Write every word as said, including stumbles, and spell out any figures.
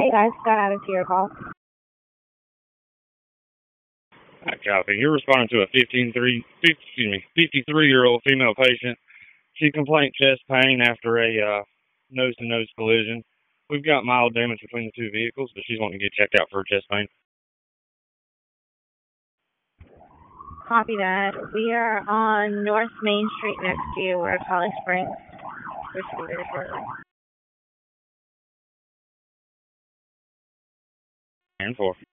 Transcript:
Hey guys, got added to your call. Hi, copy. You're responding to a fifteen-three, excuse me, fifty-three-year-old female patient. She complained chest pain after a uh, nose-to-nose collision. We've got mild damage between the two vehicles, but she's wanting to get checked out for chest pain. Copy that. We are on North Main Street next to you. We're at Holly Springs. We should be there shortly. And four.